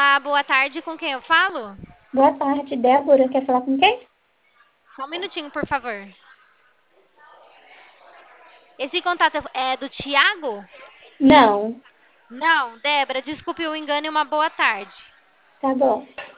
Olá, boa tarde. Com quem eu falo? Boa tarde, Débora. Quer falar com quem? Só um minutinho, por favor. Esse contato é do Tiago? Não. Não, Débora, desculpe o engano e uma boa tarde. Tá bom.